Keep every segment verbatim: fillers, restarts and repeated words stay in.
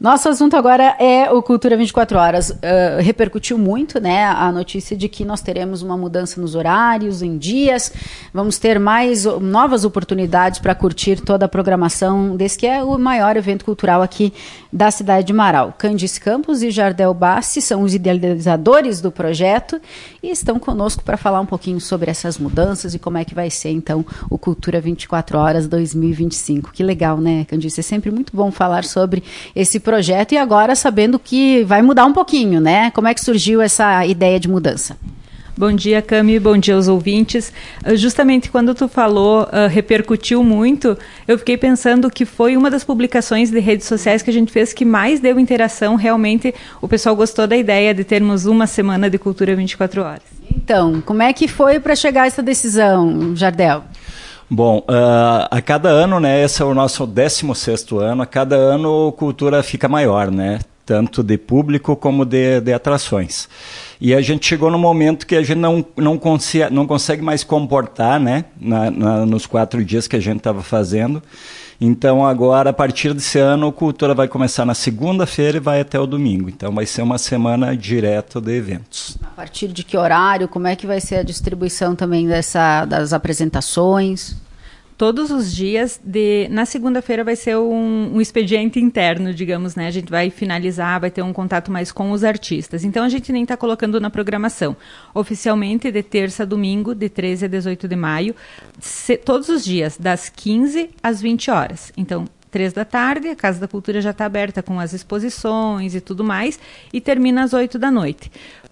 Nosso assunto agora é o Cultura vinte e quatro horas. Uh, repercutiu muito, né, a notícia de que nós teremos uma mudança nos horários, em dias. Vamos ter mais novas oportunidades para curtir toda a programação desse que é o maior evento cultural aqui da cidade de Marau. Candice Campos e Jardel Bassi são os idealizadores do projeto e estão conosco para falar um pouquinho sobre essas mudanças e como é que vai ser, então, o Cultura vinte e quatro horas dois mil e vinte e cinco. Que legal, né, Candice? É sempre muito bom falar sobre esse projeto e agora sabendo que vai mudar um pouquinho, né? Como é que surgiu essa ideia de mudança? Bom dia, Cami, bom dia aos ouvintes. Uh, justamente quando tu falou, uh, repercutiu muito, eu fiquei pensando que foi uma das publicações de redes sociais que a gente fez que mais deu interação. Realmente o pessoal gostou da ideia de termos uma semana de Cultura vinte e quatro horas. Então, como é que foi para chegar a essa decisão, Jardel? Bom, uh, a cada ano, né, esse é o nosso décimo sexto ano, a cada ano a cultura fica maior, né, tanto de público como de, de atrações. E a gente chegou no momento que a gente não, não, consegue, não consegue mais comportar, né, na, na, nos quatro dias que a gente estava fazendo. Então agora, a partir desse ano, a cultura vai começar na segunda-feira e vai até o domingo. Então vai ser uma semana direto de eventos. A partir de que horário? Como é que vai ser a distribuição também dessa, das apresentações? Todos os dias, de, na segunda-feira vai ser um, um expediente interno, digamos, né? A gente vai finalizar, vai ter um contato mais com os artistas. Então, a gente nem está colocando na programação. Oficialmente, de terça a domingo, de treze a dezoito de maio, se, todos os dias, das quinze às vinte horas. Então, três da tarde, a Casa da Cultura já está aberta com as exposições e tudo mais, e termina às oito da noite.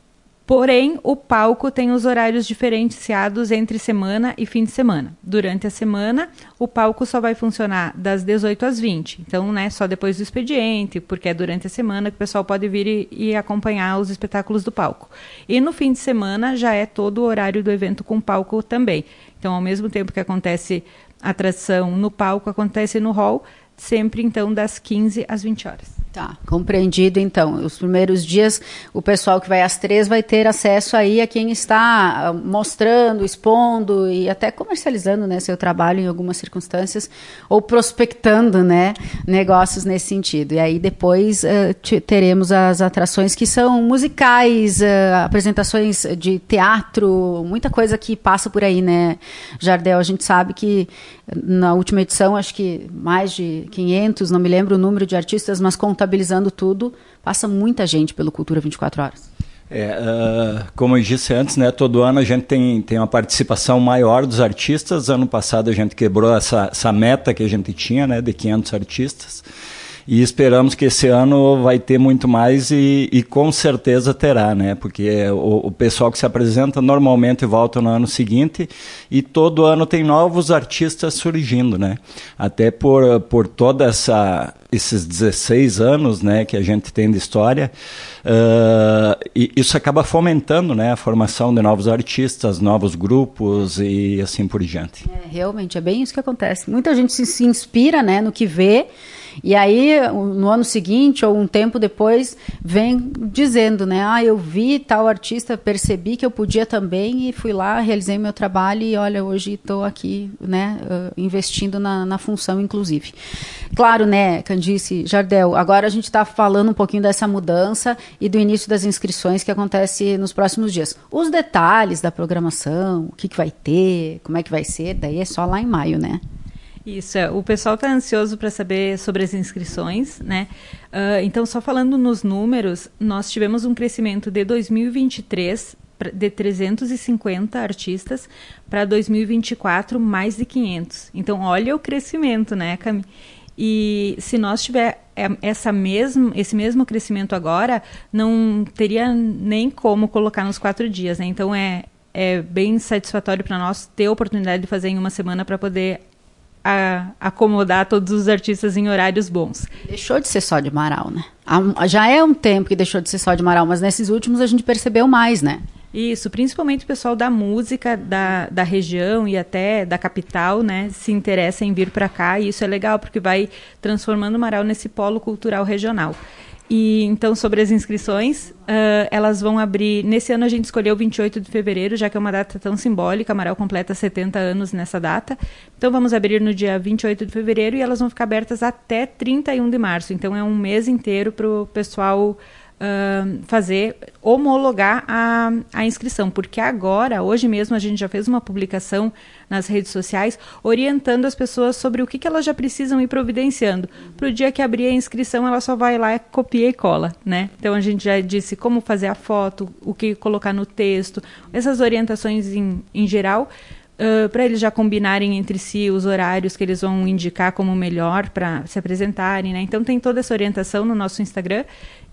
Porém, o palco tem os horários diferenciados entre semana e fim de semana. Durante a semana, o palco só vai funcionar das dezoito às vinte. Então, né, só depois do expediente, porque é durante a semana que o pessoal pode vir e, e acompanhar os espetáculos do palco. E no fim de semana, já é todo o horário do evento com palco também. Então, ao mesmo tempo que acontece a atração no palco, acontece no hall, sempre, então, das quinze às vinte horas. Tá, compreendido, então. Os primeiros dias, o pessoal que vai às três vai ter acesso aí a quem está mostrando, expondo e até comercializando, né, seu trabalho em algumas circunstâncias, ou prospectando, né, negócios nesse sentido. E aí depois uh, t- teremos as atrações que são musicais, uh, apresentações de teatro, muita coisa que passa por aí, né, Jardel? A gente sabe que na última edição, acho que mais de quinhentos, não me lembro o número de artistas, mas contabilizando tudo, passa muita gente pelo Cultura vinte e quatro horas. É, uh, como eu disse antes, né, todo ano a gente tem, tem uma participação maior dos artistas. Ano passado a gente quebrou essa, essa meta que a gente tinha, né, de quinhentos artistas. E esperamos que esse ano vai ter muito mais e, e com certeza terá, né? Porque o, o pessoal que se apresenta normalmente volta no ano seguinte e todo ano tem novos artistas surgindo, né? Até por, por toda essa esses dezesseis anos, né, que a gente tem de história, uh, e isso acaba fomentando, né, a formação de novos artistas, novos grupos e assim por diante. É, realmente, é bem isso que acontece. Muita gente se, se inspira, né, no que vê, e aí no ano seguinte ou um tempo depois vem dizendo, né, ah, eu vi tal artista, percebi que eu podia também e fui lá, realizei meu trabalho e olha, hoje estou aqui, né, uh, investindo na, na função inclusive. Claro, né, Candice, Jardel, agora a gente está falando um pouquinho dessa mudança e do início das inscrições que acontece nos próximos dias. Os detalhes da programação, o que, que vai ter, como é que vai ser, daí é só lá em maio, né? Isso, é. O pessoal está ansioso para saber sobre as inscrições, né? Uh, então, só falando nos números, nós tivemos um crescimento de dois mil e vinte e três de trezentos e cinquenta artistas para dois mil e vinte e quatro mais de quinhentos. Então, olha o crescimento, né, Cami? E se nós tiver essa mesmo, esse mesmo crescimento agora, não teria nem como colocar nos quatro dias, né? Então, é, é bem satisfatório para nós ter a oportunidade de fazer em uma semana para poder a acomodar todos os artistas em horários bons. Deixou de ser só de Marau, né? Já é um tempo que deixou de ser só de Marau, mas nesses últimos a gente percebeu mais, né? Isso, principalmente o pessoal da música, da, da região e até da capital, né, se interessa em vir para cá, e isso é legal, porque vai transformando Marau nesse polo cultural regional. E então, sobre as inscrições, uh, elas vão abrir... Nesse ano a gente escolheu vinte e oito de fevereiro, já que é uma data tão simbólica. Amaral completa setenta anos nessa data. Então, vamos abrir no dia vinte e oito de fevereiro e elas vão ficar abertas até trinta e um de março. Então, é um mês inteiro para o pessoal... Uh, fazer, homologar a, a inscrição, porque agora, hoje mesmo, a gente já fez uma publicação nas redes sociais orientando as pessoas sobre o que, que elas já precisam ir providenciando. Para o dia que abrir a inscrição, ela só vai lá, copia e cola, né? Então, a gente já disse como fazer a foto, o que colocar no texto, essas orientações em, em geral, uh, para eles já combinarem entre si os horários que eles vão indicar como melhor para se apresentarem, né? Então, tem toda essa orientação no nosso Instagram.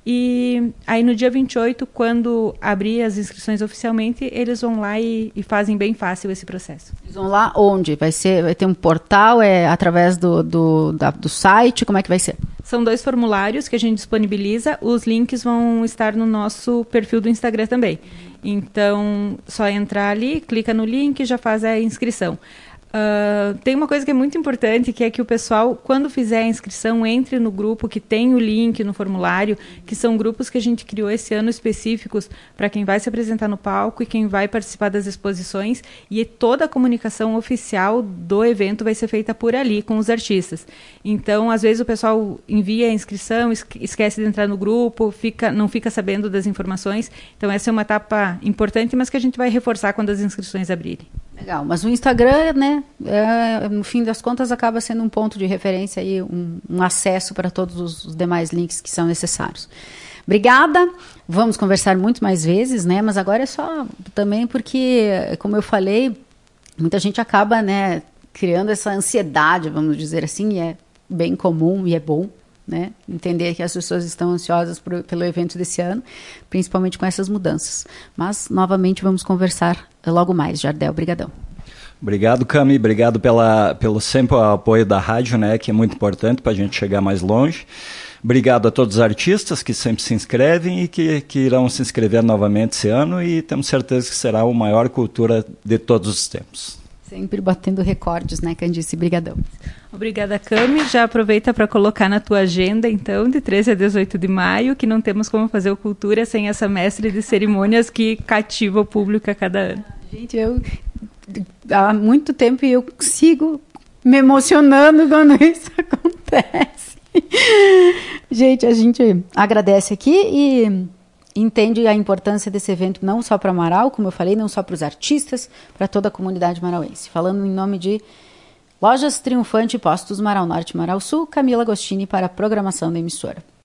E aí no dia vinte e oito, quando abrir as inscrições oficialmente, eles vão lá e, e fazem bem fácil esse processo. Eles vão lá onde? Vai ser, vai ter um portal, é através do, do, da, do site, como é que vai ser? São dois formulários que a gente disponibiliza, os links vão estar no nosso perfil do Instagram também. Então, só entrar ali, clica no link e já faz a inscrição. Uh, tem uma coisa que é muito importante, que é que o pessoal, quando fizer a inscrição, entre no grupo que tem o link no formulário, que são grupos que a gente criou esse ano específicos para quem vai se apresentar no palco e quem vai participar das exposições, e toda a comunicação oficial do evento vai ser feita por ali, com os artistas. Então, às vezes o pessoal envia a inscrição, esquece de entrar no grupo, fica, não fica sabendo das informações. Então, essa é uma etapa importante, mas que a gente vai reforçar quando as inscrições abrirem. Legal, mas o Instagram, né, é, no fim das contas, acaba sendo um ponto de referência e um, um acesso para todos os demais links que são necessários. Obrigada, vamos conversar muito mais vezes, né, mas agora é só também porque, como eu falei, muita gente acaba, né, criando essa ansiedade, vamos dizer assim, e é bem comum e é bom, né, entender que as pessoas estão ansiosas por, pelo evento desse ano, principalmente com essas mudanças. Mas, novamente, vamos conversar logo mais. Jardel, brigadão. Obrigado, Cami. Obrigado pela, pelo sempre o apoio da rádio, né, que é muito importante para a gente chegar mais longe. Obrigado a todos os artistas que sempre se inscrevem e que, que irão se inscrever novamente esse ano, e temos certeza que será a maior cultura de todos os tempos. Sempre batendo recordes, né, Candice? Brigadão. Obrigada, Cami. Já aproveita para colocar na tua agenda, então, de treze a dezoito de maio, que não temos como fazer o Cultura sem essa mestre de cerimônias que cativa o público a cada ano. Gente, eu há muito tempo eu sigo me emocionando quando isso acontece. Gente, a gente agradece aqui e entende a importância desse evento não só para Amaral, como eu falei, não só para os artistas, para toda a comunidade marauense. Falando em nome de Lojas Triunfante, Postos Marau Norte e Marau Sul, Camila Agostini para a programação da emissora.